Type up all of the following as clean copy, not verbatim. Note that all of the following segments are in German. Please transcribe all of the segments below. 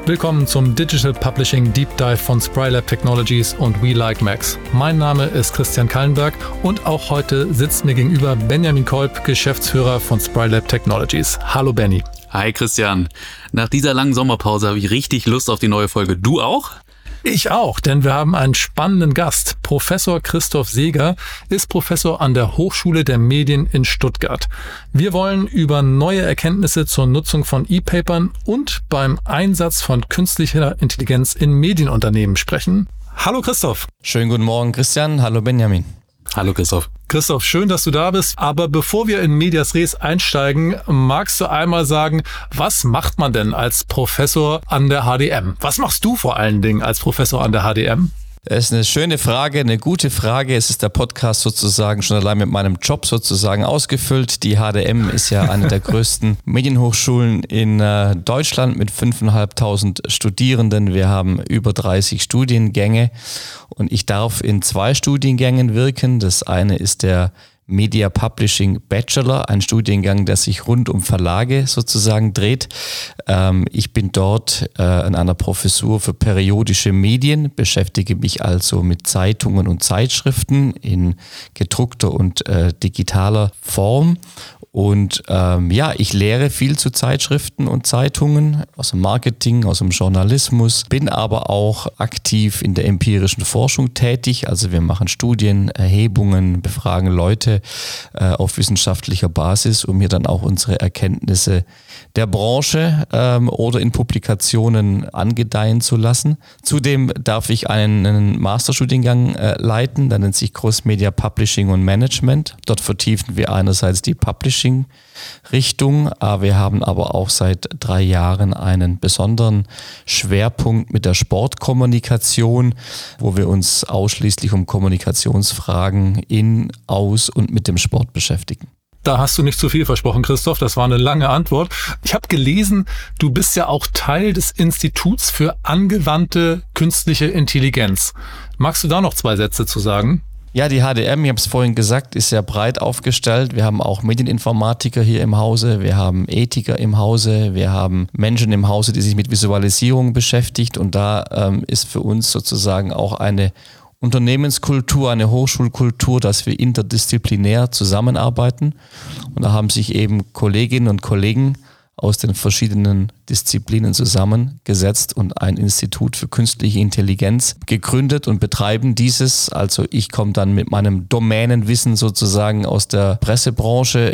Willkommen zum Digital Publishing Deep Dive von Sprylab Technologies und We Like Macs. Mein Name ist Christian Kallenberg und auch heute sitzt mir gegenüber Benjamin Kolb, Geschäftsführer von Sprylab Technologies. Hallo Benny. Hi Christian. Nach dieser langen Sommerpause habe ich richtig Lust auf die neue Folge. Du auch? Ich auch, denn wir haben einen spannenden Gast. Professor Christoph Seeger ist Professor an der Hochschule der Medien in Stuttgart. Wir wollen über neue Erkenntnisse zur Nutzung von E-Papern und beim Einsatz von künstlicher Intelligenz in Medienunternehmen sprechen. Hallo Christoph. Schönen guten Morgen Christian, hallo Benjamin. Hallo Christoph. Christoph, schön, dass du da bist. Aber bevor wir in Medias Res einsteigen, magst du einmal sagen, was macht man denn als Professor an der HDM? Was machst du vor allen Dingen als Professor an der HDM? Das ist eine schöne Frage, eine gute Frage. Es ist der Podcast sozusagen schon allein mit meinem Job sozusagen ausgefüllt. Die HDM ist ja eine der größten Medienhochschulen in Deutschland mit 5.500 Studierenden. Wir haben über 30 Studiengänge und ich darf in 2 Studiengängen wirken. Das eine ist der Media Publishing Bachelor, ein Studiengang, der sich rund um Verlage sozusagen dreht. Ich bin dort in einer Professur für periodische Medien, beschäftige mich also mit Zeitungen und Zeitschriften in gedruckter und digitaler Form. Und ich lehre viel zu Zeitschriften und Zeitungen aus dem Marketing, aus dem Journalismus, bin aber auch aktiv in der empirischen Forschung tätig. Also wir machen Studien, Erhebungen, befragen Leute auf wissenschaftlicher Basis, um hier dann auch unsere Erkenntnisse der Branche oder in Publikationen angedeihen zu lassen. Zudem darf ich einen Masterstudiengang leiten, der nennt sich Cross Media Publishing und Management. Dort vertiefen wir einerseits die Publishing-Richtung, wir haben aber auch seit 3 Jahren einen besonderen Schwerpunkt mit der Sportkommunikation, wo wir uns ausschließlich um Kommunikationsfragen in, aus und mit dem Sport beschäftigen. Da hast du nicht zu viel versprochen, Christoph. Das war eine lange Antwort. Ich habe gelesen, du bist ja auch Teil des Instituts für angewandte künstliche Intelligenz. Magst du da noch 2 Sätze zu sagen? Ja, die HDM, ich habe es vorhin gesagt, ist sehr breit aufgestellt. Wir haben auch Medieninformatiker hier im Hause, wir haben Ethiker im Hause, wir haben Menschen im Hause, die sich mit Visualisierung beschäftigt. Und da ist für uns sozusagen auch eine Unternehmenskultur, eine Hochschulkultur, dass wir interdisziplinär zusammenarbeiten. Und da haben sich eben Kolleginnen und Kollegen aus den verschiedenen Disziplinen zusammengesetzt und ein Institut für künstliche Intelligenz gegründet und betreiben dieses. Also ich komme dann mit meinem Domänenwissen sozusagen aus der Pressebranche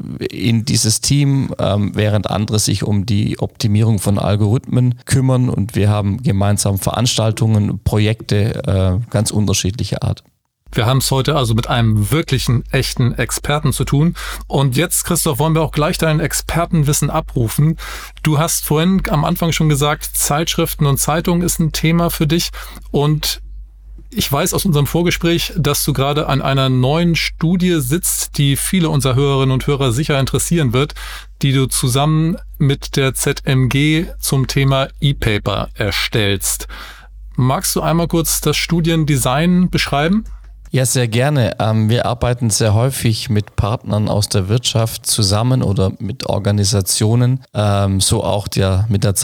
in dieses Team, während andere sich um die Optimierung von Algorithmen kümmern und wir haben gemeinsam Veranstaltungen, Projekte ganz unterschiedlicher Art. Wir haben es heute also mit einem wirklichen, echten Experten zu tun. Und jetzt, Christoph, wollen wir auch gleich dein Expertenwissen abrufen. Du hast vorhin am Anfang schon gesagt, Zeitschriften und Zeitungen ist ein Thema für dich. Und ich weiß aus unserem Vorgespräch, dass du gerade an einer neuen Studie sitzt, die viele unserer Hörerinnen und Hörer sicher interessieren wird, die du zusammen mit der ZMG zum Thema E-Paper erstellst. Magst du einmal kurz das Studiendesign beschreiben? Ja, sehr gerne. Wir arbeiten sehr häufig mit Partnern aus der Wirtschaft zusammen oder mit Organisationen, so auch mit der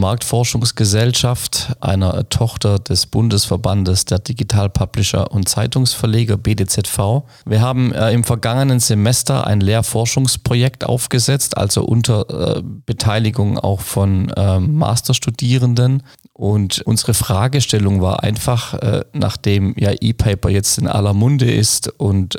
Zeitungsmarktforschungsgesellschaft, einer Tochter des Bundesverbandes der Digital Publisher und Zeitungsverleger BDZV. Wir haben im vergangenen Semester ein Lehrforschungsprojekt aufgesetzt, also unter Beteiligung auch von Masterstudierenden. Und unsere Fragestellung war einfach, nachdem ja E-Paper jetzt in aller Munde ist und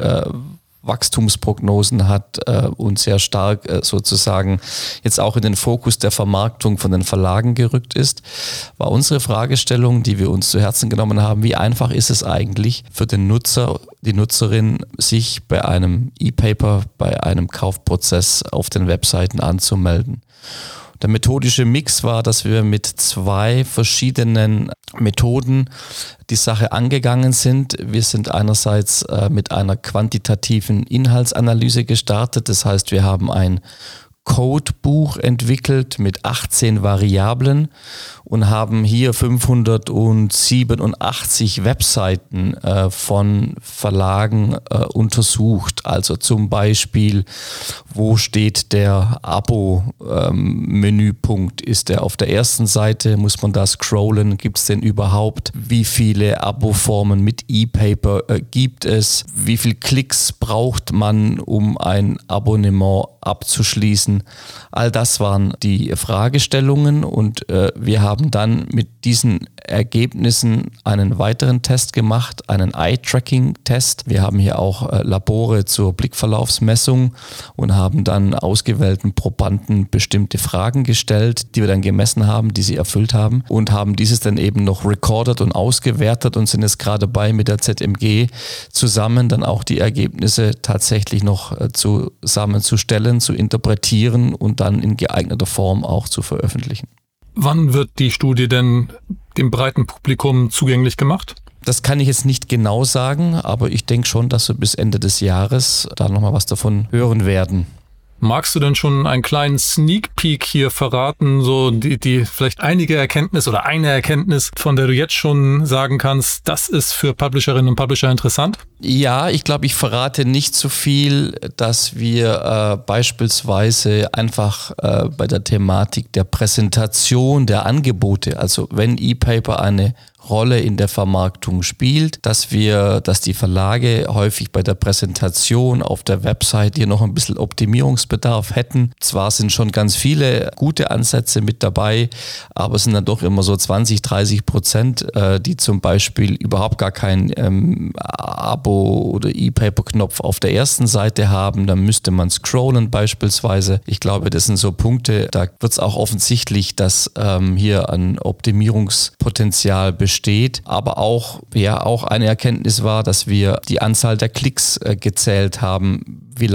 Wachstumsprognosen hat und sehr stark sozusagen jetzt auch in den Fokus der Vermarktung von den Verlagen gerückt ist, war unsere Fragestellung, die wir uns zu Herzen genommen haben, wie einfach ist es eigentlich für den Nutzer, die Nutzerin, sich bei einem E-Paper, bei einem Kaufprozess auf den Webseiten anzumelden. Der methodische Mix war, dass wir mit 2 verschiedenen Methoden die Sache angegangen sind. Wir sind einerseits mit einer quantitativen Inhaltsanalyse gestartet. Das heißt, wir haben ein Codebuch entwickelt mit 18 Variablen und haben hier 587 Webseiten von Verlagen untersucht. Also zum Beispiel, wo steht der Abo-Menüpunkt? Ist der auf der ersten Seite? Muss man da scrollen? Gibt es denn überhaupt? Wie viele Abo-Formen mit E-Paper gibt es? Wie viele Klicks braucht man, um ein Abonnement abzuschließen? All das waren die Fragestellungen und wir haben dann mit diesen Ergebnissen einen weiteren Test gemacht, einen Eye-Tracking-Test. Wir haben hier auch Labore zur Blickverlaufsmessung und haben dann ausgewählten Probanden bestimmte Fragen gestellt, die wir dann gemessen haben, die sie erfüllt haben und haben dieses dann eben noch recorded und ausgewertet und sind jetzt gerade dabei, mit der ZMG zusammen dann auch die Ergebnisse tatsächlich noch zusammenzustellen, zu interpretieren und dann in geeigneter Form auch zu veröffentlichen. Wann wird die Studie denn dem breiten Publikum zugänglich gemacht? Das kann ich jetzt nicht genau sagen, aber ich denke schon, dass wir bis Ende des Jahres da nochmal was davon hören werden. Magst du denn schon einen kleinen Sneak Peek hier verraten, so die vielleicht einige Erkenntnis oder eine Erkenntnis, von der du jetzt schon sagen kannst, das ist für Publisherinnen und Publisher interessant? Ja, ich glaube, ich verrate nicht so viel, dass wir beispielsweise einfach bei der Thematik der Präsentation der Angebote, also wenn E-Paper eine Rolle in der Vermarktung spielt, dass die Verlage häufig bei der Präsentation auf der Website hier noch ein bisschen Optimierungsbedarf hätten. Zwar sind schon ganz viele gute Ansätze mit dabei, aber es sind dann doch immer so 20-30%, die zum Beispiel überhaupt gar kein Abo- oder E-Paper-Knopf auf der ersten Seite haben. Dann müsste man scrollen beispielsweise. Ich glaube, das sind so Punkte, da wird es auch offensichtlich, dass hier ein Optimierungspotenzial besteht. Aber auch eine Erkenntnis war, dass wir die Anzahl der Klicks gezählt haben, wie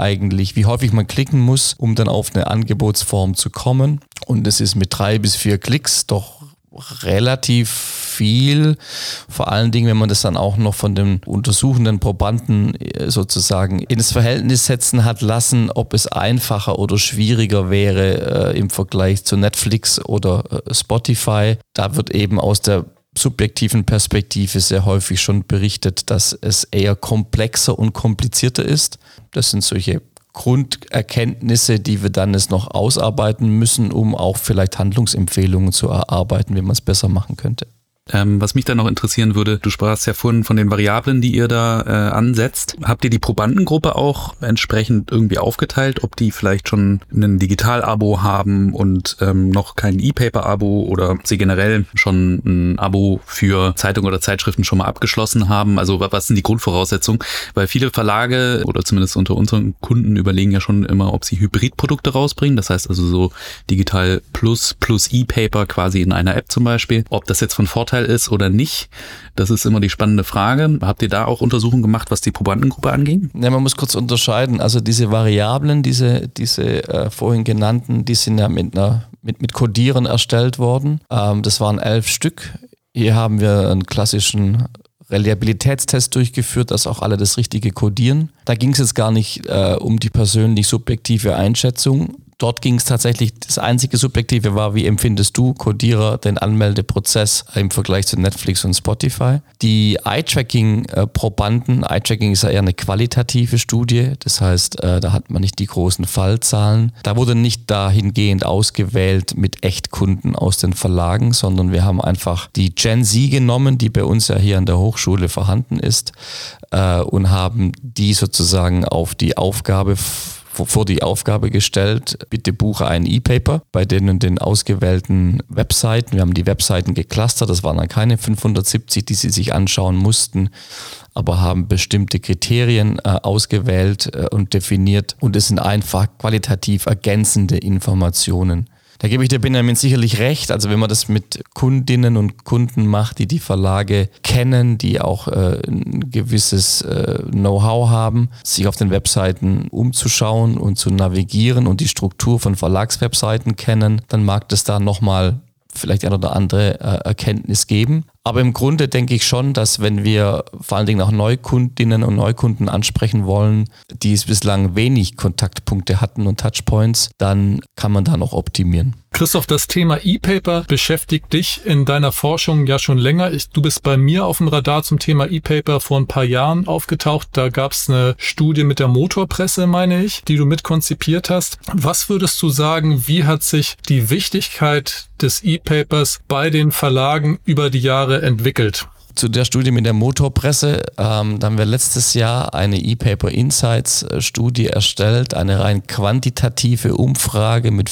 häufig man klicken muss, um dann auf eine Angebotsform zu kommen. Und es ist mit 3 bis 4 Klicks doch relativ viel, vor allen Dingen, wenn man das dann auch noch von den untersuchenden Probanden sozusagen ins Verhältnis setzen hat lassen, ob es einfacher oder schwieriger wäre im Vergleich zu Netflix oder Spotify. Da wird eben aus der subjektiven Perspektive sehr häufig schon berichtet, dass es eher komplexer und komplizierter ist. Das sind solche Grunderkenntnisse, die wir dann jetzt noch ausarbeiten müssen, um auch vielleicht Handlungsempfehlungen zu erarbeiten, wie man es besser machen könnte. Was mich dann noch interessieren würde, du sprachst ja vorhin von den Variablen, die ihr da ansetzt. Habt ihr die Probandengruppe auch entsprechend irgendwie aufgeteilt, ob die vielleicht schon ein Digital-Abo haben und noch kein E-Paper-Abo oder ob sie generell schon ein Abo für Zeitungen oder Zeitschriften schon mal abgeschlossen haben? Also was sind die Grundvoraussetzungen? Weil viele Verlage oder zumindest unter unseren Kunden überlegen ja schon immer, ob sie Hybridprodukte rausbringen. Das heißt also so Digital plus E-Paper quasi in einer App zum Beispiel. Ob das jetzt von Vorteil ist oder nicht, das ist immer die spannende Frage. Habt ihr da auch Untersuchungen gemacht, was die Probandengruppe anging? Ja, man muss kurz unterscheiden. Also diese Variablen, diese vorhin genannten, die sind ja mit Codieren erstellt worden. Das waren 11 Stück. Hier haben wir einen klassischen Reliabilitätstest durchgeführt, dass auch alle das Richtige codieren. Da ging es jetzt gar nicht um die persönlich subjektive Einschätzung. Dort ging es tatsächlich, das einzige Subjektive war, wie empfindest du, Codierer, den Anmeldeprozess im Vergleich zu Netflix und Spotify. Die Eye-Tracking-Probanden, Eye-Tracking ist ja eher eine qualitative Studie, das heißt, da hat man nicht die großen Fallzahlen. Da wurde nicht dahingehend ausgewählt mit Echtkunden aus den Verlagen, sondern wir haben einfach die Gen Z genommen, die bei uns ja hier an der Hochschule vorhanden ist, und haben die sozusagen vor die Aufgabe gestellt, bitte buche einen E-Paper bei den ausgewählten Webseiten. Wir haben die Webseiten geclustert, das waren dann keine 570, die sie sich anschauen mussten, aber haben bestimmte Kriterien ausgewählt und definiert und es sind einfach qualitativ ergänzende Informationen. Da gebe ich dir, Benjamin, sicherlich recht. Also wenn man das mit Kundinnen und Kunden macht, die Verlage kennen, die auch ein gewisses Know-how haben, sich auf den Webseiten umzuschauen und zu navigieren und die Struktur von Verlagswebseiten kennen, dann mag das da nochmal vielleicht eine oder andere Erkenntnis geben. Aber im Grunde denke ich schon, dass wenn wir vor allen Dingen auch Neukundinnen und Neukunden ansprechen wollen, die es bislang wenig Kontaktpunkte hatten und Touchpoints, dann kann man da noch optimieren. Christoph, das Thema E-Paper beschäftigt dich in deiner Forschung ja schon länger. Du bist bei mir auf dem Radar zum Thema E-Paper vor ein paar Jahren aufgetaucht. Da gab es eine Studie mit der Motorpresse, meine ich, die du mitkonzipiert hast. Was würdest du sagen, wie hat sich die Wichtigkeit des E-Papers bei den Verlagen über die Jahre entwickelt? Zu der Studie mit der Motorpresse, da haben wir letztes Jahr eine E-Paper Insights Studie erstellt, eine rein quantitative Umfrage mit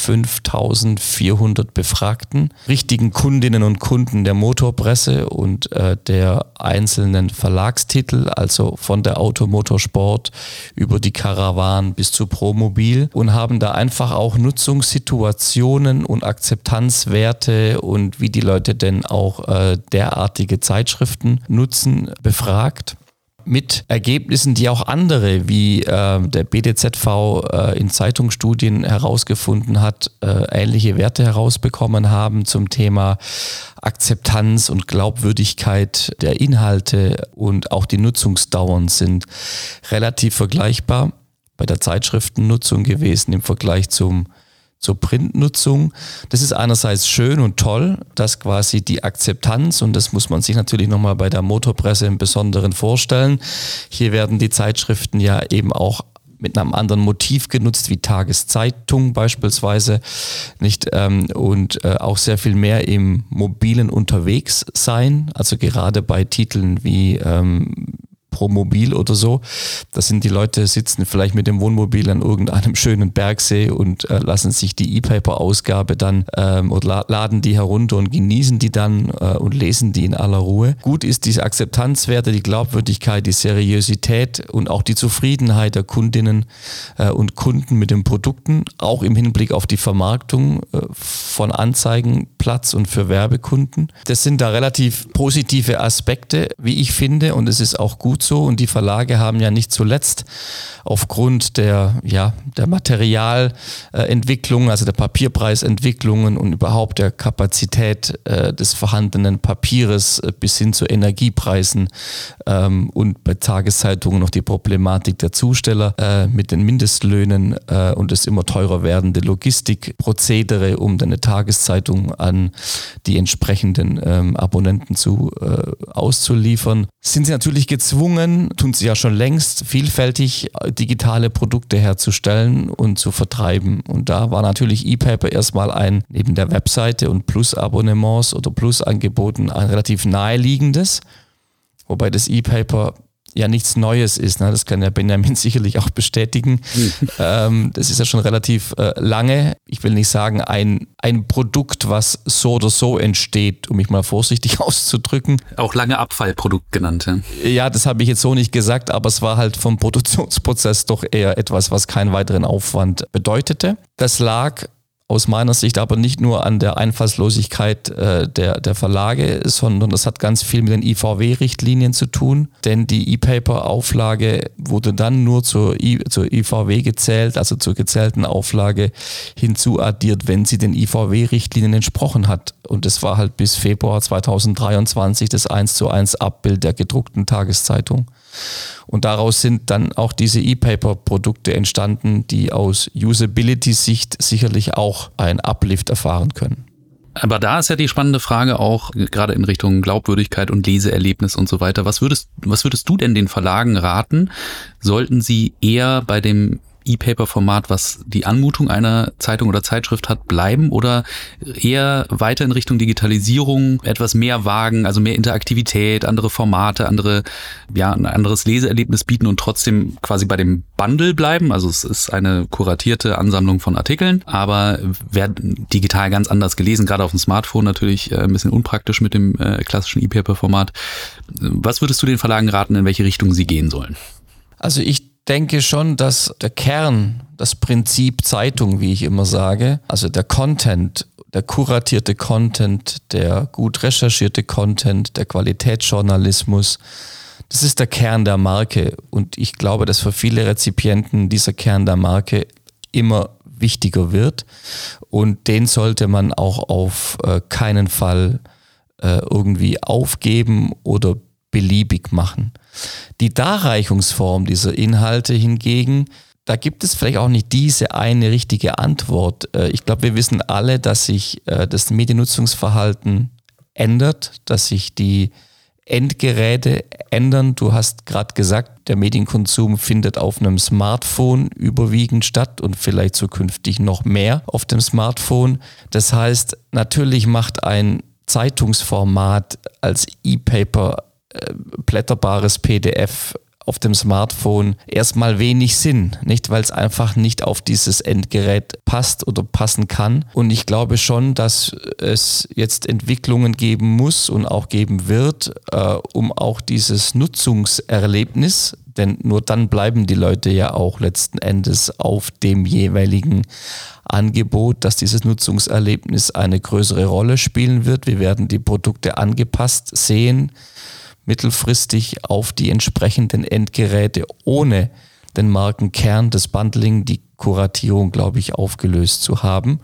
5.400 Befragten, richtigen Kundinnen und Kunden der Motorpresse und der einzelnen Verlagstitel, also von der Automotorsport über die Caravan bis zu Promobil, und haben da einfach auch Nutzungssituationen und Akzeptanzwerte und wie die Leute denn auch derartige Zeitschriften nutzen, befragt. Mit Ergebnissen, die auch andere, wie der BDZV in Zeitungsstudien herausgefunden hat, ähnliche Werte herausbekommen haben zum Thema Akzeptanz und Glaubwürdigkeit der Inhalte, und auch die Nutzungsdauern sind relativ vergleichbar bei der Zeitschriftennutzung gewesen im Vergleich zur Printnutzung. Das ist einerseits schön und toll, dass quasi die Akzeptanz, und das muss man sich natürlich nochmal bei der Motorpresse im Besonderen vorstellen, hier werden die Zeitschriften ja eben auch mit einem anderen Motiv genutzt, wie Tageszeitung beispielsweise, nicht, und auch sehr viel mehr im mobilen unterwegs sein, also gerade bei Titeln wie Promobil oder so. Da sind die Leute, sitzen vielleicht mit dem Wohnmobil an irgendeinem schönen Bergsee und lassen sich die E-Paper-Ausgabe dann oder laden die herunter und genießen die dann und lesen die in aller Ruhe. Gut ist diese Akzeptanzwerte, die Glaubwürdigkeit, die Seriosität und auch die Zufriedenheit der Kundinnen und Kunden mit den Produkten, auch im Hinblick auf die Vermarktung von Anzeigenplatz und für Werbekunden. Das sind da relativ positive Aspekte, wie ich finde, und es ist auch gut so, und die Verlage haben ja nicht zuletzt aufgrund der Materialentwicklung, also der Papierpreisentwicklungen und überhaupt der Kapazität des vorhandenen Papieres bis hin zu Energiepreisen und bei Tageszeitungen noch die Problematik der Zusteller mit den Mindestlöhnen und das immer teurer werdende Logistikprozedere, um dann eine Tageszeitung an die entsprechenden Abonnenten auszuliefern, sind sie natürlich gezwungen, tun sie ja schon längst, vielfältig digitale Produkte herzustellen und zu vertreiben. Und da war natürlich E-Paper erstmal neben der Webseite und Plus-Abonnements oder Plus-Angeboten ein relativ naheliegendes, wobei das E-Paper ja nichts Neues ist. Ne? Das kann ja Benjamin sicherlich auch bestätigen. Das ist ja schon relativ lange, ich will nicht sagen ein Produkt, was so oder so entsteht, um mich mal vorsichtig auszudrücken. Auch lange Abfallprodukt genannt. Ja, das habe ich jetzt so nicht gesagt, aber es war halt vom Produktionsprozess doch eher etwas, was keinen weiteren Aufwand bedeutete. Das lag aus meiner Sicht aber nicht nur an der Einfallslosigkeit der Verlage, sondern das hat ganz viel mit den IVW-Richtlinien zu tun, denn die E-Paper-Auflage wurde dann nur zur IVW gezählt, also zur gezählten Auflage hinzuaddiert, wenn sie den IVW-Richtlinien entsprochen hat. Und das war halt bis Februar 2023 das 1:1 Abbild der gedruckten Tageszeitung. Und daraus sind dann auch diese E-Paper-Produkte entstanden, die aus Usability-Sicht sicherlich auch einen Uplift erfahren können. Aber da ist ja die spannende Frage auch, gerade in Richtung Glaubwürdigkeit und Leseerlebnis und so weiter. Was würdest du denn den Verlagen raten? Sollten sie eher bei dem E-Paper-Format, was die Anmutung einer Zeitung oder Zeitschrift hat, bleiben oder eher weiter in Richtung Digitalisierung etwas mehr wagen, also mehr Interaktivität, andere Formate, ein anderes Leseerlebnis bieten und trotzdem quasi bei dem Bundle bleiben? Also es ist eine kuratierte Ansammlung von Artikeln, aber werden digital ganz anders gelesen, gerade auf dem Smartphone natürlich ein bisschen unpraktisch mit dem klassischen E-Paper-Format. Was würdest du den Verlagen raten, in welche Richtung sie gehen sollen? Also ich denke schon, dass der Kern, das Prinzip Zeitung, wie ich immer sage, also der Content, der kuratierte Content, der gut recherchierte Content, der Qualitätsjournalismus, das ist der Kern der Marke. Und ich glaube, dass für viele Rezipienten dieser Kern der Marke immer wichtiger wird. Und den sollte man auch auf keinen Fall irgendwie aufgeben oder beliebig machen. Die Darreichungsform dieser Inhalte hingegen, da gibt es vielleicht auch nicht diese eine richtige Antwort. Ich glaube, wir wissen alle, dass sich das Mediennutzungsverhalten ändert, dass sich die Endgeräte ändern. Du hast gerade gesagt, der Medienkonsum findet auf einem Smartphone überwiegend statt und vielleicht zukünftig noch mehr auf dem Smartphone. Das heißt, natürlich macht ein Zeitungsformat als E-Paper, blätterbares PDF auf dem Smartphone erstmal wenig Sinn, nicht, weil es einfach nicht auf dieses Endgerät passt oder passen kann. Und ich glaube schon, dass es jetzt Entwicklungen geben muss und auch geben wird, um auch dieses Nutzungserlebnis, denn nur dann bleiben die Leute ja auch letzten Endes auf dem jeweiligen Angebot, dass dieses Nutzungserlebnis eine größere Rolle spielen wird. Wir werden die Produkte angepasst sehen, mittelfristig auf die entsprechenden Endgeräte ohne den Markenkern, das Bundling, die Kuratierung, glaube ich, aufgelöst zu haben.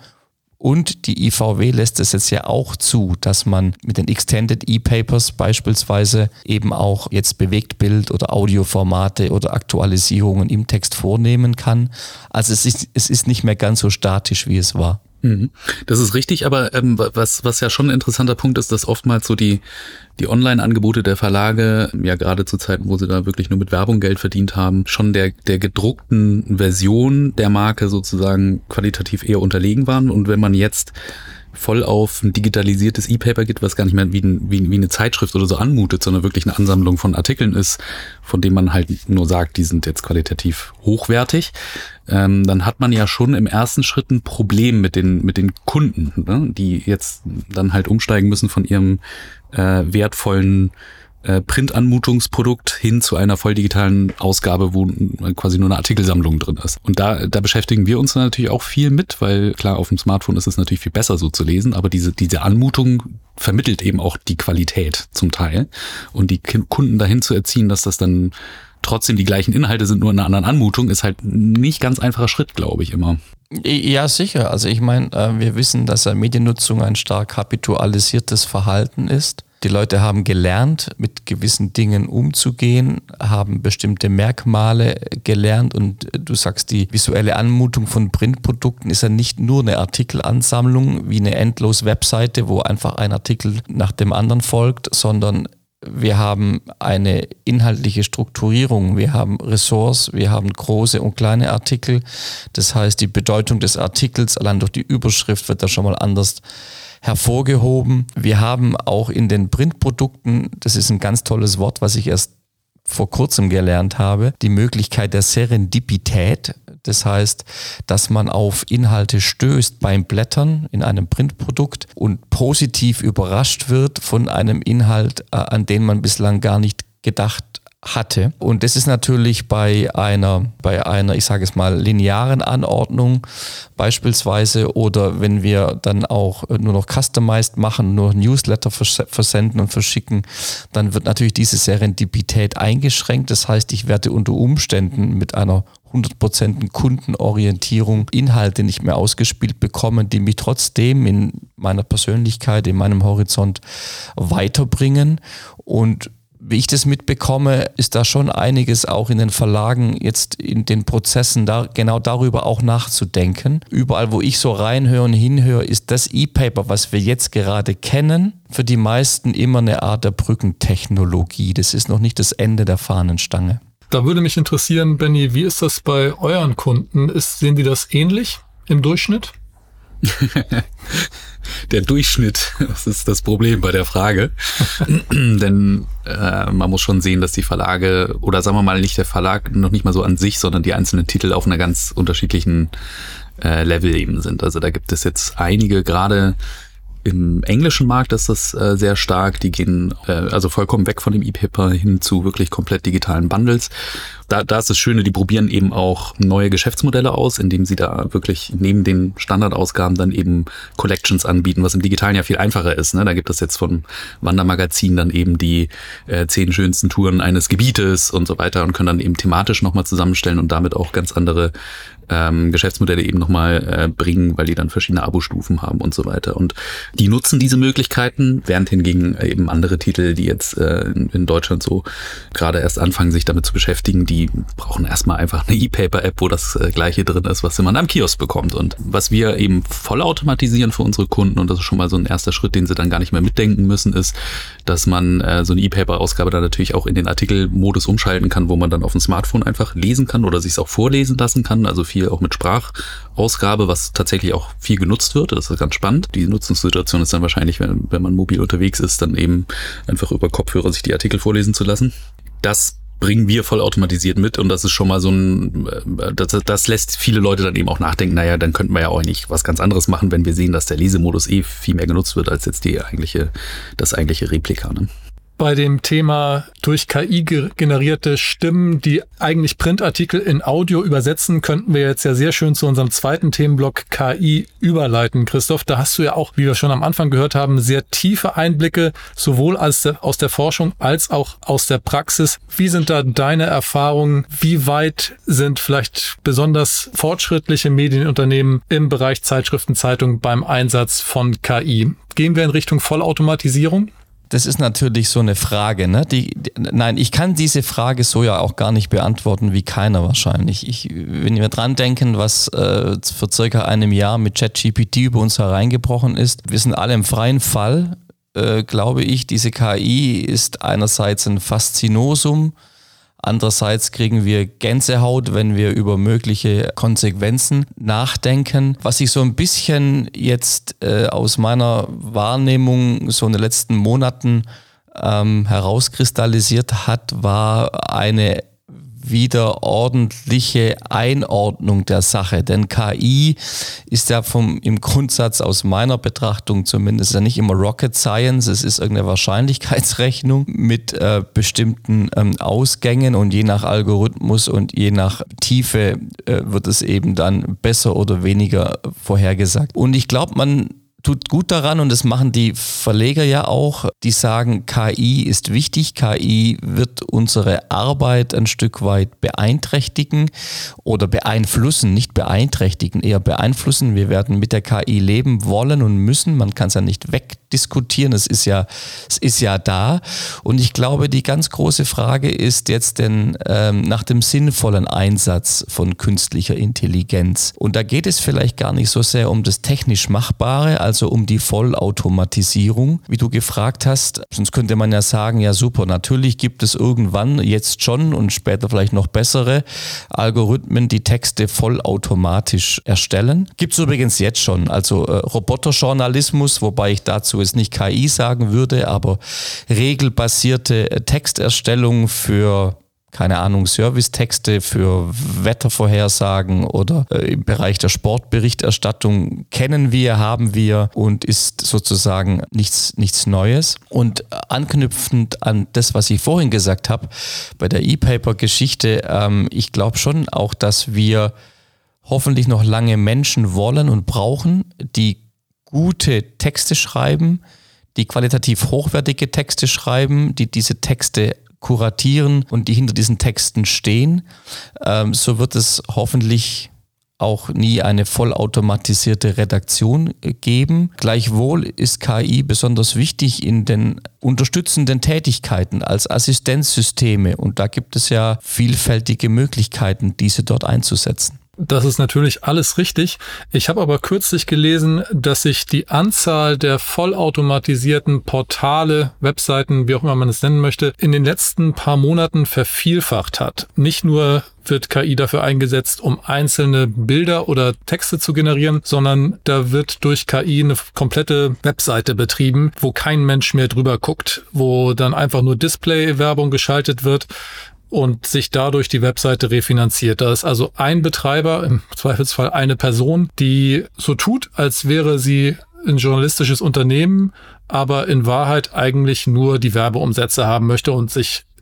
Und die IVW lässt es jetzt ja auch zu, dass man mit den Extended E-Papers beispielsweise eben auch jetzt Bewegtbild- oder Audioformate oder Aktualisierungen im Text vornehmen kann. Also es ist nicht mehr ganz so statisch, wie es war. Das ist richtig, aber was ja schon ein interessanter Punkt ist, dass oftmals so die Online-Angebote der Verlage, ja gerade zu Zeiten, wo sie da wirklich nur mit Werbung Geld verdient haben, schon der gedruckten Version der Marke sozusagen qualitativ eher unterlegen waren. Und wenn man jetzt voll auf ein digitalisiertes E-Paper geht, was gar nicht mehr wie eine Zeitschrift oder so anmutet, sondern wirklich eine Ansammlung von Artikeln ist, von denen man halt nur sagt, die sind jetzt qualitativ hochwertig, dann hat man ja schon im ersten Schritt ein Problem mit den Kunden, ne? Die jetzt dann halt umsteigen müssen von ihrem wertvollen Print-Anmutungsprodukt hin zu einer voll digitalen Ausgabe, wo quasi nur eine Artikelsammlung drin ist. Und da beschäftigen wir uns natürlich auch viel mit, weil klar, auf dem Smartphone ist es natürlich viel besser so zu lesen, aber diese Anmutung vermittelt eben auch die Qualität zum Teil. Und die Kunden dahin zu erziehen, dass das dann trotzdem die gleichen Inhalte sind, nur in einer anderen Anmutung, ist halt nicht ganz einfacher Schritt, glaube ich immer. Ja, sicher. Also ich meine, wir wissen, dass Mediennutzung ein stark habitualisiertes Verhalten ist. Die Leute haben gelernt, mit gewissen Dingen umzugehen, haben bestimmte Merkmale gelernt und du sagst, die visuelle Anmutung von Printprodukten ist ja nicht nur eine Artikelansammlung wie eine endlos Webseite, wo einfach ein Artikel nach dem anderen folgt, sondern wir haben eine inhaltliche Strukturierung, wir haben Ressorts, wir haben große und kleine Artikel. Das heißt, die Bedeutung des Artikels allein durch die Überschrift wird da schon mal anders hervorgehoben. Wir haben auch in den Printprodukten, das ist ein ganz tolles Wort, was ich erst vor kurzem gelernt habe, die Möglichkeit der Serendipität. Das heißt, dass man auf Inhalte stößt beim Blättern in einem Printprodukt und positiv überrascht wird von einem Inhalt, an den man bislang gar nicht gedacht hatte. Und das ist natürlich bei einer, ich sage es mal, linearen Anordnung beispielsweise oder wenn wir dann auch nur noch customized machen, nur Newsletter versenden und verschicken, dann wird natürlich diese Serendipität eingeschränkt. Das heißt, ich werde unter Umständen mit einer 100% Kundenorientierung Inhalte nicht mehr ausgespielt bekommen, die mich trotzdem in meiner Persönlichkeit, in meinem Horizont weiterbringen. Und wie ich das mitbekomme, ist da schon einiges auch in den Verlagen jetzt in den Prozessen da genau darüber auch nachzudenken. Überall, wo ich so reinhöre und hinhöre, ist das E-Paper, was wir jetzt gerade kennen, für die meisten immer eine Art der Brückentechnologie. Das ist noch nicht das Ende der Fahnenstange. Da würde mich interessieren, Benny, wie ist das bei euren Kunden? Sehen die das ähnlich im Durchschnitt? Der Durchschnitt, das ist das Problem bei der Frage. Denn man muss schon sehen, dass die Verlage, oder sagen wir mal nicht der Verlag, noch nicht mal so an sich, sondern die einzelnen Titel auf einer ganz unterschiedlichen Level eben sind. Also da gibt es jetzt einige, gerade im englischen Markt ist das sehr stark. Die gehen also vollkommen weg von dem E-Paper hin zu wirklich komplett digitalen Bundles. da ist das Schöne, die probieren eben auch neue Geschäftsmodelle aus, indem sie da wirklich neben den Standardausgaben dann eben Collections anbieten, was im Digitalen ja viel einfacher ist. Ne? Da gibt es jetzt von Wandermagazin dann eben die 10 schönsten Touren eines Gebietes und so weiter und können dann eben thematisch nochmal zusammenstellen und damit auch ganz andere Geschäftsmodelle eben nochmal bringen, weil die dann verschiedene Abo-Stufen haben und so weiter. Und die nutzen diese Möglichkeiten, während hingegen eben andere Titel, die jetzt in Deutschland so gerade erst anfangen, sich damit zu beschäftigen, die brauchen erstmal einfach eine E-Paper-App, wo das Gleiche drin ist, was man am Kiosk bekommt. Und was wir eben vollautomatisieren für unsere Kunden, und das ist schon mal so ein erster Schritt, den sie dann gar nicht mehr mitdenken müssen, ist, dass man so eine E-Paper-Ausgabe dann natürlich auch in den Artikelmodus umschalten kann, wo man dann auf dem Smartphone einfach lesen kann oder sich es auch vorlesen lassen kann, also viel auch mit Sprachausgabe, was tatsächlich auch viel genutzt wird. Das ist ganz spannend. Die Nutzungssituation ist dann wahrscheinlich, wenn man mobil unterwegs ist, dann eben einfach über Kopfhörer sich die Artikel vorlesen zu lassen. Das bringen wir vollautomatisiert mit und das ist schon mal so das lässt viele Leute dann eben auch nachdenken, naja, dann könnten wir ja auch nicht was ganz anderes machen, wenn wir sehen, dass der Lesemodus viel mehr genutzt wird als jetzt das eigentliche Replika. Ne? Bei dem Thema durch KI generierte Stimmen, die eigentlich Printartikel in Audio übersetzen, könnten wir jetzt ja sehr schön zu unserem zweiten Themenblock KI überleiten. Christoph, da hast du ja auch, wie wir schon am Anfang gehört haben, sehr tiefe Einblicke, sowohl aus der Forschung als auch aus der Praxis. Wie sind da deine Erfahrungen? Wie weit sind vielleicht besonders fortschrittliche Medienunternehmen im Bereich Zeitschriften, Zeitungen beim Einsatz von KI? Gehen wir in Richtung Vollautomatisierung? Das ist natürlich so eine Frage, ne? Nein, ich kann diese Frage so ja auch gar nicht beantworten, wie keiner wahrscheinlich. Wenn wir dran denken, was vor circa einem Jahr mit ChatGPT über uns hereingebrochen ist, wir sind alle im freien Fall, glaube ich. Diese KI ist einerseits ein Faszinosum, andererseits kriegen wir Gänsehaut, wenn wir über mögliche Konsequenzen nachdenken. Was sich so ein bisschen jetzt aus meiner Wahrnehmung so in den letzten Monaten herauskristallisiert hat, war eine wieder ordentliche Einordnung der Sache. Denn KI ist ja im Grundsatz aus meiner Betrachtung zumindest ja nicht immer Rocket Science. Es ist irgendeine Wahrscheinlichkeitsrechnung mit bestimmten Ausgängen und je nach Algorithmus und je nach Tiefe wird es eben dann besser oder weniger vorhergesagt. Und ich glaube, man tut gut daran, und das machen die Verleger ja auch, die sagen, KI ist wichtig, KI wird unsere Arbeit ein Stück weit beeinträchtigen oder beeinflussen, nicht beeinträchtigen, eher beeinflussen. Wir werden mit der KI leben wollen und müssen, man kann es ja nicht wegdiskutieren, es ist ja da. Und ich glaube, die ganz große Frage ist jetzt nach dem sinnvollen Einsatz von künstlicher Intelligenz. Und da geht es vielleicht gar nicht so sehr um das technisch Machbare, also um die Vollautomatisierung, wie du gefragt hast. Sonst könnte man ja sagen, ja super, natürlich gibt es irgendwann, jetzt schon und später vielleicht noch bessere Algorithmen, die Texte vollautomatisch erstellen. Gibt es übrigens jetzt schon, also Roboterjournalismus, wobei ich dazu jetzt nicht KI sagen würde, aber regelbasierte Texterstellung für keine Ahnung, Servicetexte für Wettervorhersagen oder im Bereich der Sportberichterstattung haben wir und ist sozusagen nichts Neues. Und anknüpfend an das, was ich vorhin gesagt habe, bei der E-Paper-Geschichte, ich glaube schon auch, dass wir hoffentlich noch lange Menschen wollen und brauchen, die gute Texte schreiben, die qualitativ hochwertige Texte schreiben, die diese Texte kuratieren und die hinter diesen Texten stehen. So wird es hoffentlich auch nie eine vollautomatisierte Redaktion geben. Gleichwohl ist KI besonders wichtig in den unterstützenden Tätigkeiten als Assistenzsysteme und da gibt es ja vielfältige Möglichkeiten, diese dort einzusetzen. Das ist natürlich alles richtig. Ich habe aber kürzlich gelesen, dass sich die Anzahl der vollautomatisierten Portale, Webseiten, wie auch immer man es nennen möchte, in den letzten paar Monaten vervielfacht hat. Nicht nur wird KI dafür eingesetzt, um einzelne Bilder oder Texte zu generieren, sondern da wird durch KI eine komplette Webseite betrieben, wo kein Mensch mehr drüber guckt, wo dann einfach nur Display-Werbung geschaltet wird und sich dadurch die Webseite refinanziert. Da ist also ein Betreiber, im Zweifelsfall eine Person, die so tut, als wäre sie ein journalistisches Unternehmen, aber in Wahrheit eigentlich nur die Werbeumsätze haben möchte und sich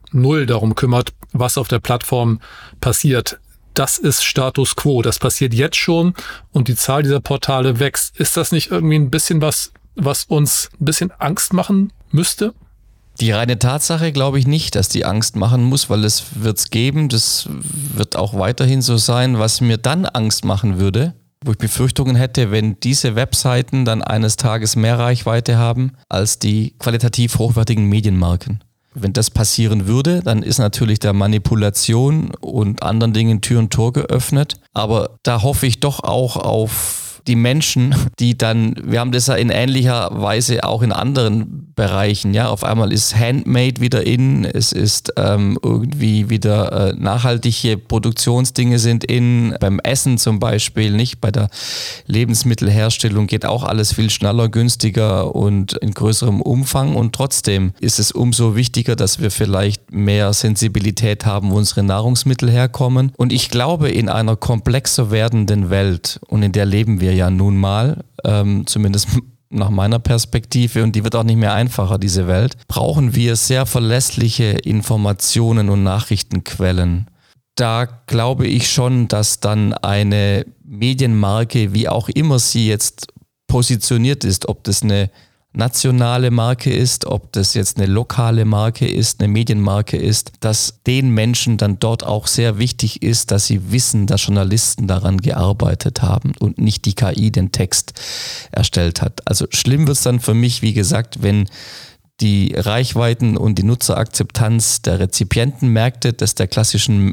null darum kümmert, was auf der Plattform passiert. Das ist Status quo. Das passiert jetzt schon und die Zahl dieser Portale wächst. Ist das nicht irgendwie ein bisschen was uns ein bisschen Angst machen müsste? Die reine Tatsache glaube ich nicht, dass die Angst machen muss, weil es wird's geben. Das wird auch weiterhin so sein. Was mir dann Angst machen würde, wo ich Befürchtungen hätte, wenn diese Webseiten dann eines Tages mehr Reichweite haben als die qualitativ hochwertigen Medienmarken. Wenn das passieren würde, dann ist natürlich der Manipulation und anderen Dingen Tür und Tor geöffnet. Aber da hoffe ich doch auch auf die Menschen, die dann, wir haben das ja in ähnlicher Weise auch in anderen Bereichen, ja, auf einmal ist Handmade wieder in, es ist irgendwie wieder nachhaltige Produktionsdinge sind in, beim Essen zum Beispiel, nicht, bei der Lebensmittelherstellung geht auch alles viel schneller, günstiger und in größerem Umfang und trotzdem ist es umso wichtiger, dass wir vielleicht mehr Sensibilität haben, wo unsere Nahrungsmittel herkommen und ich glaube, in einer komplexer werdenden Welt und in der leben wir ja nun mal, zumindest nach meiner Perspektive, und die wird auch nicht mehr einfacher, diese Welt, brauchen wir sehr verlässliche Informationen und Nachrichtenquellen. Da glaube ich schon, dass dann eine Medienmarke, wie auch immer sie jetzt positioniert ist, ob das eine nationale Marke ist, ob das jetzt eine lokale Marke ist, eine Medienmarke ist, dass den Menschen dann dort auch sehr wichtig ist, dass sie wissen, dass Journalisten daran gearbeitet haben und nicht die KI den Text erstellt hat. Also schlimm wird es dann für mich, wie gesagt, wenn die Reichweiten und die Nutzerakzeptanz der Rezipientenmärkte des der klassischen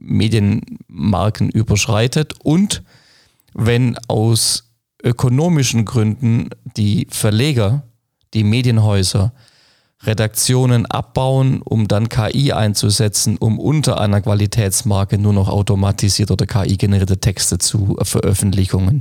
Medienmarken überschreitet und wenn aus ökonomischen Gründen die Verleger, die Medienhäuser, Redaktionen abbauen, um dann KI einzusetzen, um unter einer Qualitätsmarke nur noch automatisiert oder KI-generierte Texte zu veröffentlichen,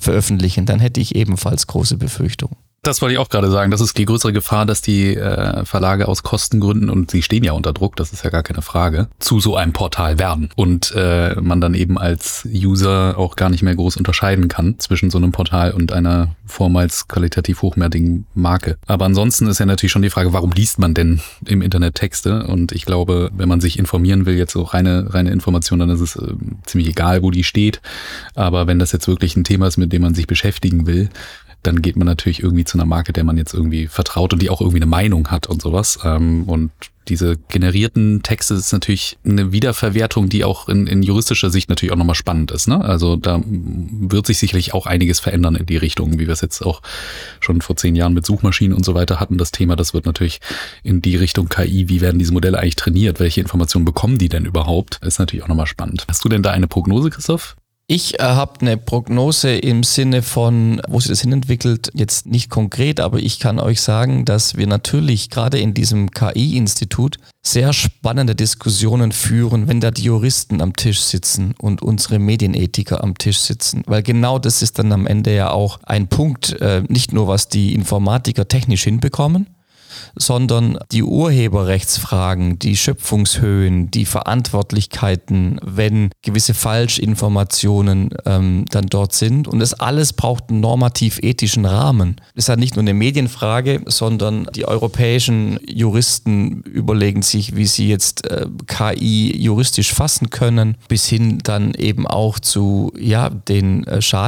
dann hätte ich ebenfalls große Befürchtungen. Das wollte ich auch gerade sagen. Das ist die größere Gefahr, dass die Verlage aus Kostengründen, und sie stehen ja unter Druck, das ist ja gar keine Frage, zu so einem Portal werden. Und man dann eben als User auch gar nicht mehr groß unterscheiden kann zwischen so einem Portal und einer vormals qualitativ hochwertigen Marke. Aber ansonsten ist ja natürlich schon die Frage, warum liest man denn im Internet Texte? Und ich glaube, wenn man sich informieren will, jetzt so reine Information, dann ist es ziemlich egal, wo die steht. Aber wenn das jetzt wirklich ein Thema ist, mit dem man sich beschäftigen will, dann geht man natürlich irgendwie zu einer Marke, der man jetzt irgendwie vertraut und die auch irgendwie eine Meinung hat und sowas. Und diese generierten Texte ist natürlich eine Wiederverwertung, die auch in juristischer Sicht natürlich auch nochmal spannend ist, ne? Also da wird sich sicherlich auch einiges verändern in die Richtung, wie wir es jetzt auch schon vor 10 Jahren mit Suchmaschinen und so weiter hatten. Das Thema, das wird natürlich in die Richtung KI, wie werden diese Modelle eigentlich trainiert? Welche Informationen bekommen die denn überhaupt? Ist natürlich auch nochmal spannend. Hast du denn da eine Prognose, Christoph? Ich habe eine Prognose im Sinne von, wo sich das hinentwickelt, jetzt nicht konkret, aber ich kann euch sagen, dass wir natürlich gerade in diesem KI-Institut sehr spannende Diskussionen führen, wenn da die Juristen am Tisch sitzen und unsere Medienethiker am Tisch sitzen. Weil genau das ist dann am Ende ja auch ein Punkt, nicht nur was die Informatiker technisch hinbekommen, sondern die Urheberrechtsfragen, die Schöpfungshöhen, die Verantwortlichkeiten, wenn gewisse Falschinformationen dann dort sind. Und das alles braucht einen normativ-ethischen Rahmen. Das ist ja nicht nur eine Medienfrage, sondern die europäischen Juristen überlegen sich, wie sie jetzt KI juristisch fassen können, bis hin dann eben auch zu den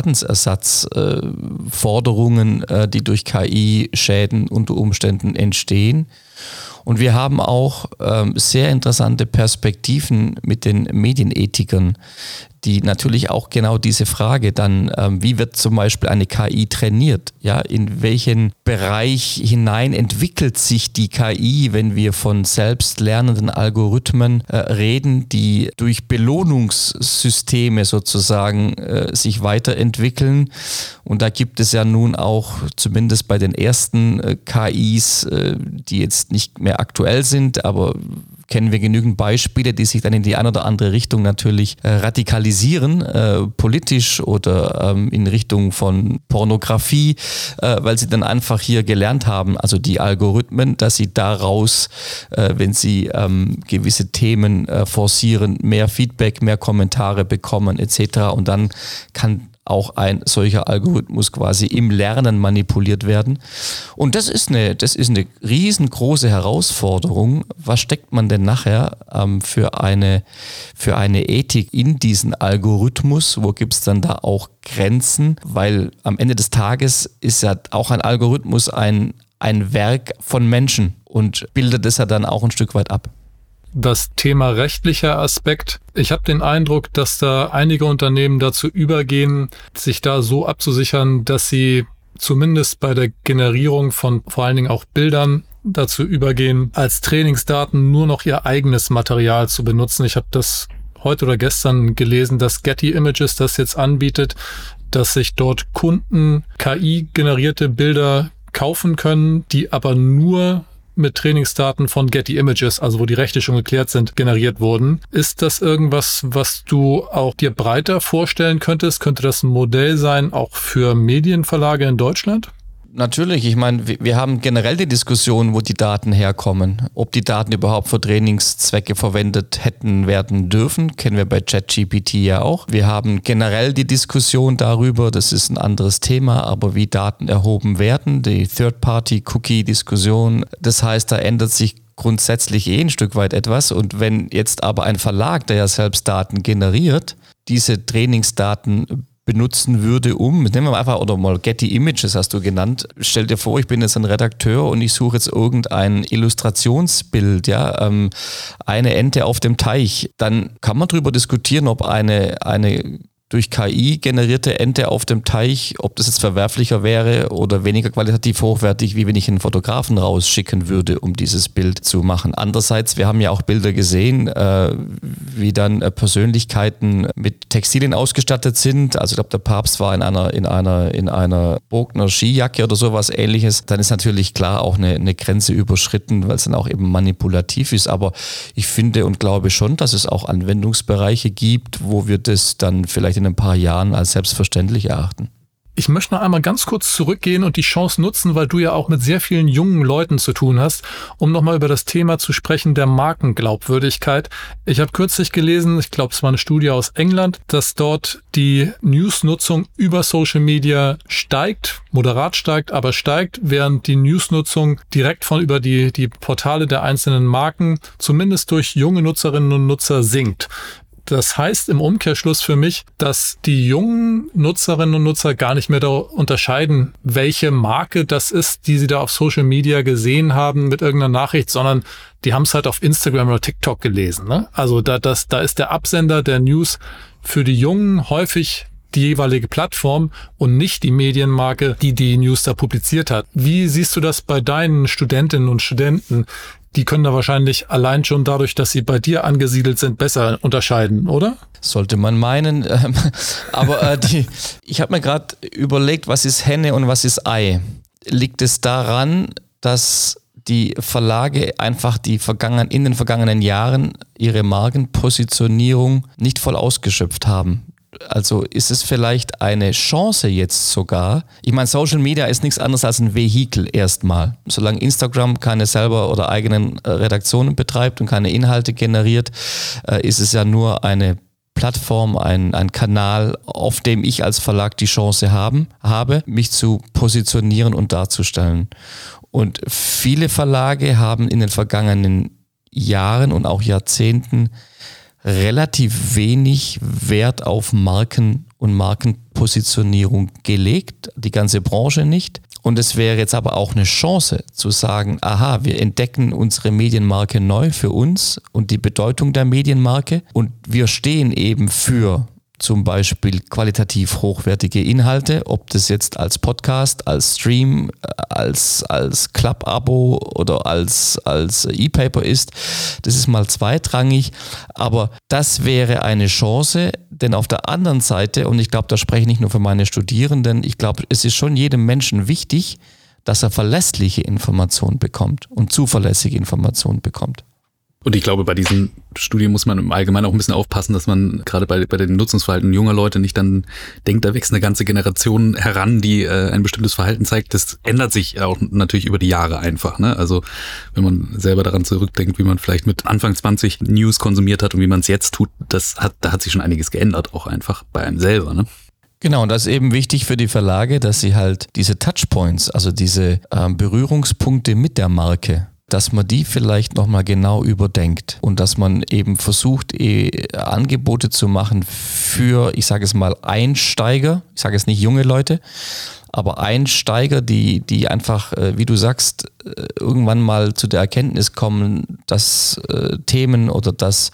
Schadensersatzforderungen, die durch KI-Schäden unter Umständen entstehen. Und wir haben auch sehr interessante Perspektiven mit den Medienethikern, die natürlich auch genau diese Frage dann, wie wird zum Beispiel eine KI trainiert? Ja, in welchen Bereich hinein entwickelt sich die KI, wenn wir von selbstlernenden Algorithmen reden, die durch Belohnungssysteme sozusagen sich weiterentwickeln? Und da gibt es ja nun auch, zumindest bei den ersten KIs, die jetzt nicht mehr aktuell sind, aber kennen wir genügend Beispiele, die sich dann in die eine oder andere Richtung natürlich radikalisieren, politisch oder in Richtung von Pornografie, weil sie dann einfach hier gelernt haben, also die Algorithmen, dass sie daraus, wenn sie gewisse Themen forcieren, mehr Feedback, mehr Kommentare bekommen etc. Und dann kann auch ein solcher Algorithmus quasi im Lernen manipuliert werden. Und das ist eine riesengroße Herausforderung. Was steckt man denn nachher für eine Ethik in diesen Algorithmus? Wo gibt es dann da auch Grenzen? Weil am Ende des Tages ist ja auch ein Algorithmus ein Werk von Menschen und bildet es ja dann auch ein Stück weit ab. Das Thema rechtlicher Aspekt. Ich habe den Eindruck, dass da einige Unternehmen dazu übergehen, sich da so abzusichern, dass sie zumindest bei der Generierung von vor allen Dingen auch Bildern dazu übergehen, als Trainingsdaten nur noch ihr eigenes Material zu benutzen. Ich habe das heute oder gestern gelesen, dass Getty Images das jetzt anbietet, dass sich dort Kunden KI-generierte Bilder kaufen können, die aber nur mit Trainingsdaten von Getty Images, also wo die Rechte schon geklärt sind, generiert wurden. Ist das irgendwas, was du auch dir breiter vorstellen könntest? Könnte das ein Modell sein, auch für Medienverlage in Deutschland? Natürlich, ich meine, wir haben generell die Diskussion, wo die Daten herkommen. Ob die Daten überhaupt für Trainingszwecke verwendet hätten werden dürfen, kennen wir bei ChatGPT ja auch. Wir haben generell die Diskussion darüber, das ist ein anderes Thema, aber wie Daten erhoben werden, die Third-Party-Cookie-Diskussion. Das heißt, da ändert sich grundsätzlich ein Stück weit etwas. Und wenn jetzt aber ein Verlag, der ja selbst Daten generiert, diese Trainingsdaten benutzen würde, nehmen wir mal einfach, oder mal Getty Images hast du genannt. Stell dir vor, ich bin jetzt ein Redakteur und ich suche jetzt irgendein Illustrationsbild, ja, eine Ente auf dem Teich. Dann kann man darüber diskutieren, ob eine durch KI generierte Ente auf dem Teich, ob das jetzt verwerflicher wäre oder weniger qualitativ hochwertig, wie wenn ich einen Fotografen rausschicken würde, um dieses Bild zu machen. Andererseits, wir haben ja auch Bilder gesehen, wie dann Persönlichkeiten mit Textilien ausgestattet sind. Also ich glaube, der Papst war in einer Bogner Skijacke oder sowas Ähnliches. Dann ist natürlich klar auch eine Grenze überschritten, weil es dann auch eben manipulativ ist. Aber ich finde und glaube schon, dass es auch Anwendungsbereiche gibt, wo wir das dann vielleicht in ein paar Jahren als selbstverständlich erachten. Ich möchte noch einmal ganz kurz zurückgehen und die Chance nutzen, weil du ja auch mit sehr vielen jungen Leuten zu tun hast, um nochmal über das Thema zu sprechen der Markenglaubwürdigkeit. Ich habe kürzlich gelesen, ich glaube, es war eine Studie aus England, dass dort die News-Nutzung über Social Media steigt, moderat steigt, aber steigt, während die News-Nutzung direkt über die Portale der einzelnen Marken zumindest durch junge Nutzerinnen und Nutzer sinkt. Das heißt im Umkehrschluss für mich, dass die jungen Nutzerinnen und Nutzer gar nicht mehr da unterscheiden, welche Marke das ist, die sie da auf Social Media gesehen haben mit irgendeiner Nachricht, sondern die haben es halt auf Instagram oder TikTok gelesen, ne? Also da ist der Absender der News für die Jungen häufig die jeweilige Plattform und nicht die Medienmarke, die News da publiziert hat. Wie siehst du das bei deinen Studentinnen und Studenten? Die können da wahrscheinlich allein schon dadurch, dass sie bei dir angesiedelt sind, besser unterscheiden, oder? Sollte man meinen. Aber ich habe mir gerade überlegt, was ist Henne und was ist Ei? Liegt es daran, dass die Verlage einfach in den vergangenen Jahren ihre Markenpositionierung nicht voll ausgeschöpft haben? Also ist es vielleicht eine Chance jetzt sogar? Ich meine, Social Media ist nichts anderes als ein Vehikel erstmal. Solange Instagram keine selber oder eigenen Redaktionen betreibt und keine Inhalte generiert, ist es ja nur eine Plattform, ein Kanal, auf dem ich als Verlag die Chance habe, mich zu positionieren und darzustellen. Und viele Verlage haben in den vergangenen Jahren und auch Jahrzehnten relativ wenig Wert auf Marken und Markenpositionierung gelegt, die ganze Branche nicht. Und es wäre jetzt aber auch eine Chance zu sagen, aha, wir entdecken unsere Medienmarke neu für uns und die Bedeutung der Medienmarke und wir stehen eben für zum Beispiel qualitativ hochwertige Inhalte, ob das jetzt als Podcast, als Stream, als Club-Abo oder als E-Paper ist, das ist mal zweitrangig, aber das wäre eine Chance, denn auf der anderen Seite, und ich glaube, da spreche ich nicht nur für meine Studierenden, ich glaube, es ist schon jedem Menschen wichtig, dass er verlässliche Informationen bekommt und zuverlässige Informationen bekommt. Und ich glaube, bei diesen Studien muss man im Allgemeinen auch ein bisschen aufpassen, dass man gerade bei dem Nutzungsverhalten junger Leute nicht dann denkt, da wächst eine ganze Generation heran, die ein bestimmtes Verhalten zeigt. Das ändert sich auch natürlich über die Jahre einfach, ne? Also wenn man selber daran zurückdenkt, wie man vielleicht mit Anfang 20 News konsumiert hat und wie man es jetzt tut, da hat sich schon einiges geändert, auch einfach bei einem selber, ne? Genau, und das ist eben wichtig für die Verlage, dass sie halt diese Touchpoints, also diese Berührungspunkte mit der Marke, dass man die vielleicht nochmal genau überdenkt und dass man eben versucht, Angebote zu machen für, ich sage es mal, Einsteiger, ich sage es nicht junge Leute, aber Einsteiger, die einfach, wie du sagst, irgendwann mal zu der Erkenntnis kommen, dass Themen oder dass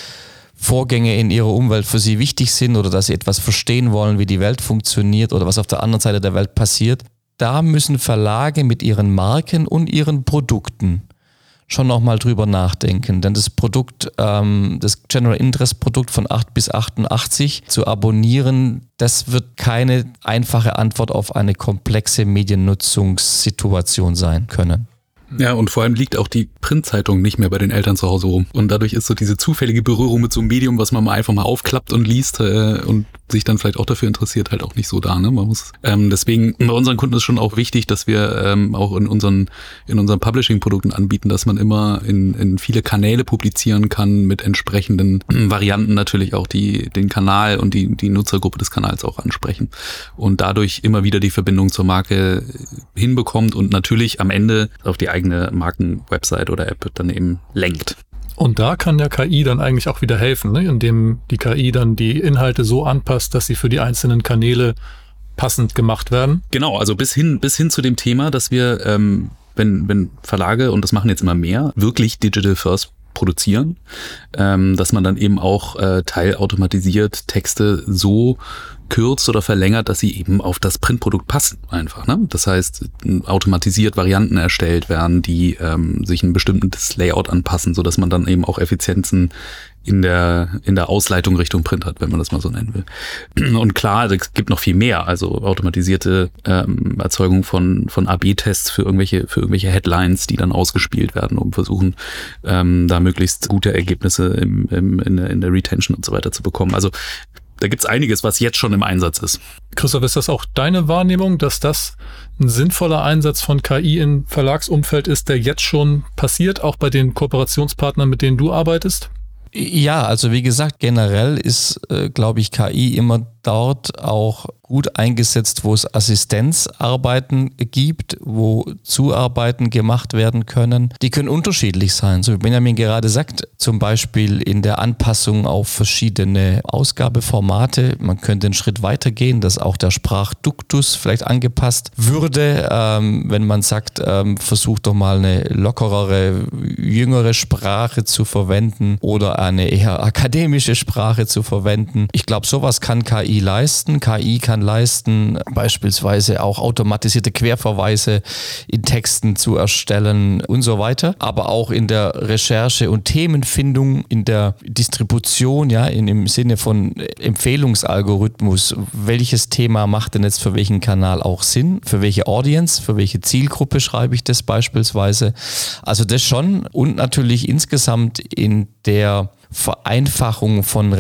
Vorgänge in ihrer Umwelt für sie wichtig sind oder dass sie etwas verstehen wollen, wie die Welt funktioniert oder was auf der anderen Seite der Welt passiert. Da müssen Verlage mit ihren Marken und ihren Produkten schon nochmal drüber nachdenken. Denn das Produkt, das General Interest Produkt von 8 bis 88 zu abonnieren, das wird keine einfache Antwort auf eine komplexe Mediennutzungssituation sein können. Ja, und vor allem liegt auch die Printzeitung nicht mehr bei den Eltern zu Hause rum. Und dadurch ist so diese zufällige Berührung mit so einem Medium, was man mal einfach mal aufklappt und liest und sich dann vielleicht auch dafür interessiert, halt auch nicht so da. Ne? Man muss deswegen bei unseren Kunden ist schon auch wichtig, dass wir auch in unseren Publishing-Produkten anbieten, dass man immer in viele Kanäle publizieren kann mit entsprechenden Varianten natürlich auch den Kanal und die Nutzergruppe des Kanals auch ansprechen und dadurch immer wieder die Verbindung zur Marke hinbekommt und natürlich am Ende auf die eigene Markenwebsite oder App dann eben lenkt. Und da kann der KI dann eigentlich auch wieder helfen, ne? Indem die KI dann die Inhalte so anpasst, dass sie für die einzelnen Kanäle passend gemacht werden. Genau, also bis hin zu dem Thema, dass wir, wenn Verlage, und das machen jetzt immer mehr, wirklich Digital First produzieren, dass man dann eben auch teilautomatisiert Texte so kürzt oder verlängert, dass sie eben auf das Printprodukt passen einfach. Ne? Das heißt, automatisiert Varianten erstellt werden, die sich ein bestimmtes Layout anpassen, sodass man dann eben auch Effizienzen in der Ausleitung Richtung Print hat, wenn man das mal so nennen will. Und klar, es gibt noch viel mehr, also automatisierte Erzeugung von AB-Tests für irgendwelche Headlines, die dann ausgespielt werden, um versuchen, da möglichst gute Ergebnisse in der Retention und so weiter zu bekommen. Also da gibt's einiges, was jetzt schon im Einsatz ist. Christoph, ist das auch deine Wahrnehmung, dass das ein sinnvoller Einsatz von KI im Verlagsumfeld ist, der jetzt schon passiert, auch bei den Kooperationspartnern, mit denen du arbeitest? Ja, also wie gesagt, generell ist, glaube ich, KI immer dort auch gut eingesetzt, wo es Assistenzarbeiten gibt, wo Zuarbeiten gemacht werden können. Die können unterschiedlich sein. So wie Benjamin gerade sagt, zum Beispiel in der Anpassung auf verschiedene Ausgabeformate. Man könnte einen Schritt weiter gehen, dass auch der Sprachduktus vielleicht angepasst würde. Wenn man sagt, versucht doch mal eine lockerere, jüngere Sprache zu verwenden oder eine eher akademische Sprache zu verwenden. Ich glaube, sowas kann KI leisten. KI kann leisten, beispielsweise auch automatisierte Querverweise in Texten zu erstellen und so weiter. Aber auch in der Recherche und Themenfindung, in der Distribution, ja, im Sinne von Empfehlungsalgorithmus. Welches Thema macht denn jetzt für welchen Kanal auch Sinn? Für welche Audience? Für welche Zielgruppe schreibe ich das beispielsweise? Also das schon und natürlich insgesamt in der Vereinfachung von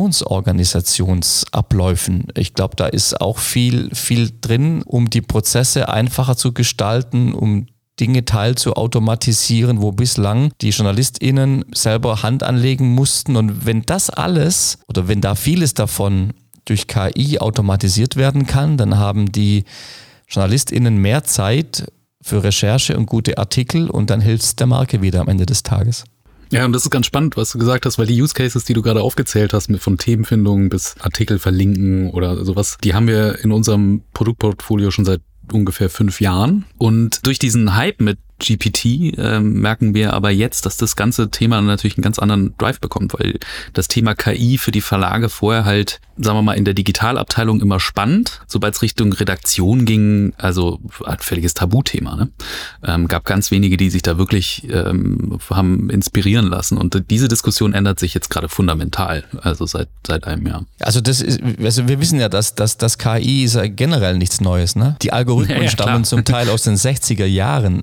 Redaktionsorganisationsabläufen. Ich glaube, da ist auch viel drin, um die Prozesse einfacher zu gestalten, um Dinge teilzuautomatisieren, wo bislang die JournalistInnen selber Hand anlegen mussten. Und wenn das alles oder wenn da vieles davon durch KI automatisiert werden kann, dann haben die JournalistInnen mehr Zeit für Recherche und gute Artikel und dann hilft es der Marke wieder am Ende des Tages. Ja, und das ist ganz spannend, was du gesagt hast, weil die Use Cases, die du gerade aufgezählt hast, von Themenfindung bis Artikel verlinken oder sowas, die haben wir in unserem Produktportfolio schon seit ungefähr 5 Jahren. Und durch diesen Hype mit GPT merken wir aber jetzt, dass das ganze Thema natürlich einen ganz anderen Drive bekommt, weil das Thema KI für die Verlage vorher halt, sagen wir mal, in der Digitalabteilung immer spannend. Sobald es Richtung Redaktion ging, also ein völliges Tabuthema. Ne? Gab ganz wenige, die sich da wirklich haben inspirieren lassen. Und diese Diskussion ändert sich jetzt gerade fundamental, also seit einem Jahr. Also wir wissen ja, dass KI ist ja generell nichts Neues. Ne? Die Algorithmen stammen zum Teil aus den 60er Jahren. Was wir halt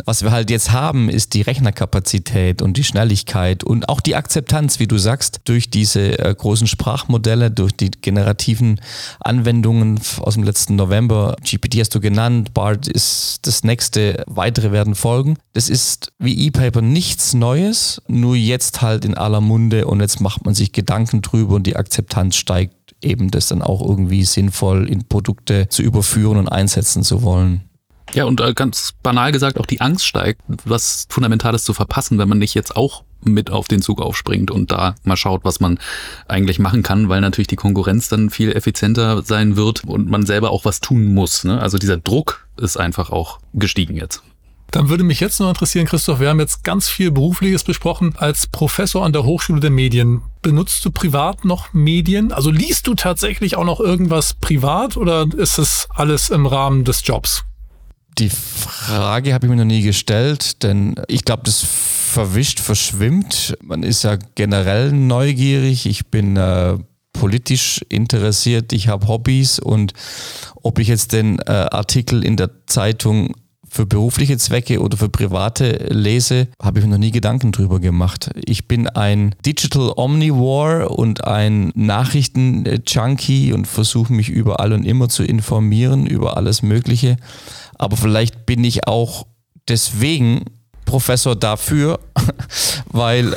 halt jetzt haben, ist die Rechnerkapazität und die Schnelligkeit und auch die Akzeptanz, wie du sagst, durch diese großen Sprachmodelle, durch die generativen Anwendungen aus dem letzten November. GPT hast du genannt, BART ist das nächste, weitere werden folgen. Das ist wie ePaper nichts Neues, nur jetzt halt in aller Munde und jetzt macht man sich Gedanken drüber und die Akzeptanz steigt, eben das dann auch irgendwie sinnvoll in Produkte zu überführen und einsetzen zu wollen. Ja, und ganz banal gesagt, auch die Angst steigt, was Fundamentales zu verpassen, wenn man nicht jetzt auch mit auf den Zug aufspringt und da mal schaut, was man eigentlich machen kann, weil natürlich die Konkurrenz dann viel effizienter sein wird und man selber auch was tun muss. Ne? Also dieser Druck ist einfach auch gestiegen jetzt. Dann würde mich jetzt noch interessieren, Christoph, wir haben jetzt ganz viel Berufliches besprochen. Als Professor an der Hochschule der Medien, benutzt du privat noch Medien? Also liest du tatsächlich auch noch irgendwas privat oder ist es alles im Rahmen des Jobs? Die Frage habe ich mir noch nie gestellt, denn ich glaube, das verschwimmt. Man ist ja generell neugierig. Ich bin politisch interessiert, ich habe Hobbys und ob ich jetzt den Artikel in der Zeitung für berufliche Zwecke oder für private lese, habe ich mir noch nie Gedanken drüber gemacht. Ich bin ein Digital Omnivore und ein Nachrichten-Junkie und versuche mich überall und immer zu informieren über alles Mögliche. Aber vielleicht bin ich auch deswegen Professor dafür, weil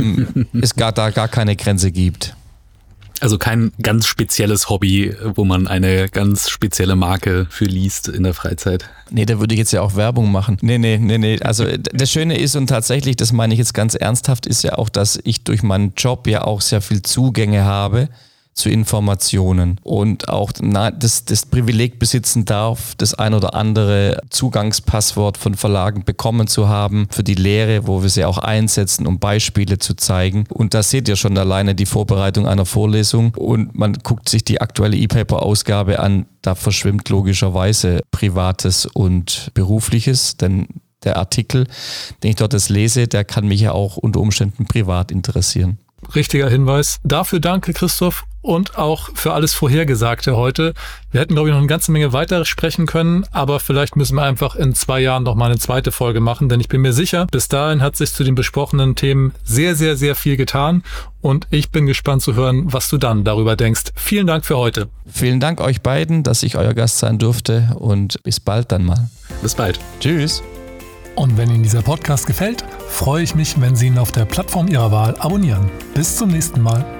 es da gar keine Grenze gibt. Also kein ganz spezielles Hobby, wo man eine ganz spezielle Marke für liest in der Freizeit. Nee, da würde ich jetzt ja auch Werbung machen. Nee. Also das Schöne ist und tatsächlich, das meine ich jetzt ganz ernsthaft, ist ja auch, dass ich durch meinen Job ja auch sehr viel Zugänge habe zu Informationen und auch das Privileg besitzen darf, das ein oder andere Zugangspasswort von Verlagen bekommen zu haben für die Lehre, wo wir sie auch einsetzen, um Beispiele zu zeigen. Und da seht ihr schon alleine die Vorbereitung einer Vorlesung und man guckt sich die aktuelle ePaper-Ausgabe an, da verschwimmt logischerweise Privates und Berufliches, denn der Artikel, den ich dort jetzt lese, der kann mich ja auch unter Umständen privat interessieren. Richtiger Hinweis. Dafür danke, Christoph, und auch für alles Vorhergesagte heute. Wir hätten, glaube ich, noch eine ganze Menge weiter sprechen können, aber vielleicht müssen wir einfach in 2 Jahren noch mal eine zweite Folge machen, denn ich bin mir sicher, bis dahin hat sich zu den besprochenen Themen sehr, sehr, sehr viel getan und ich bin gespannt zu hören, was du dann darüber denkst. Vielen Dank für heute. Vielen Dank euch beiden, dass ich euer Gast sein durfte und bis bald dann mal. Bis bald. Tschüss. Und wenn Ihnen dieser Podcast gefällt, freue ich mich, wenn Sie ihn auf der Plattform Ihrer Wahl abonnieren. Bis zum nächsten Mal.